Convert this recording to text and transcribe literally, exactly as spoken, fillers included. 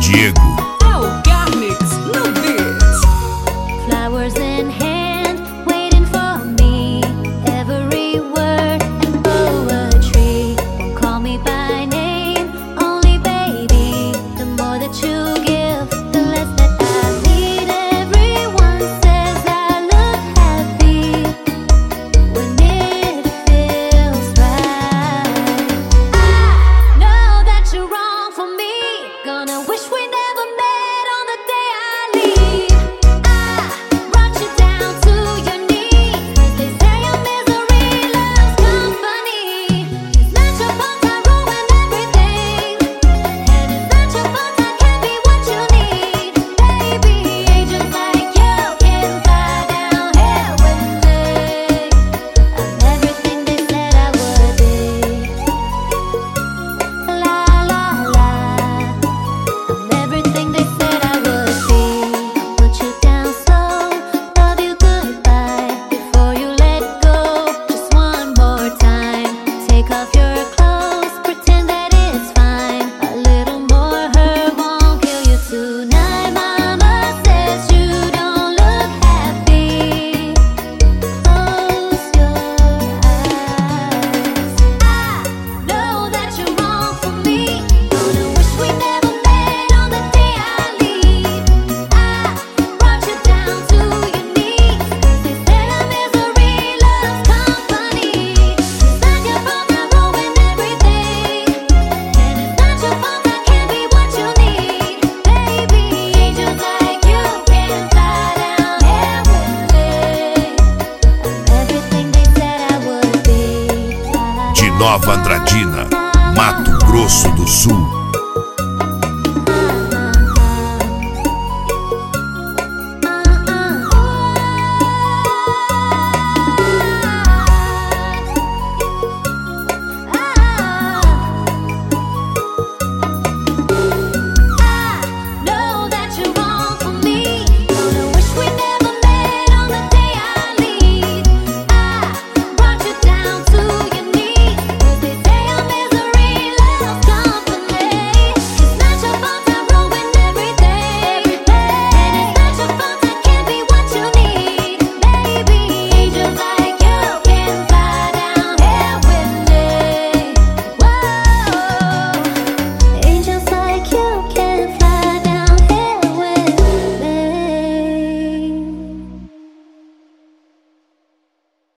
Diego. Algarmix no beat. Flowers in hand, waiting for me. Every word and poetry. Won't call me by name, only baby. The more that you give, the less that I need. Everyone says I look happy when it feels right. I know that you're wrong for me. Gonna wish we never met on the day I leave. I brought you down to your knees. They say your misery loves company. It's not your fault I ruin everything, and it's not your fault I can't be what you need. Baby, angels like you can fly down here with me. I'm everything they said I would be. La la la. I'm everything they said I would be. I'll put you down slow, love you goodbye before you let go. Just one more time. Take off your clothes, pretend that it's fine. A little more hurt won't kill you tonight. Mama says you don't look happy. Close your eyes. I know that you're wrong for me. Gonna wish we never met on the day I leave. I brought you down to your knees. They said our misery loves company. It's not your fault I ruin everything, and it's not your fault I can't be what you need. Baby, angels like you can fly down here with me. I'm everything they said I would be. De Nova Andradina, Mato Grosso do Sul.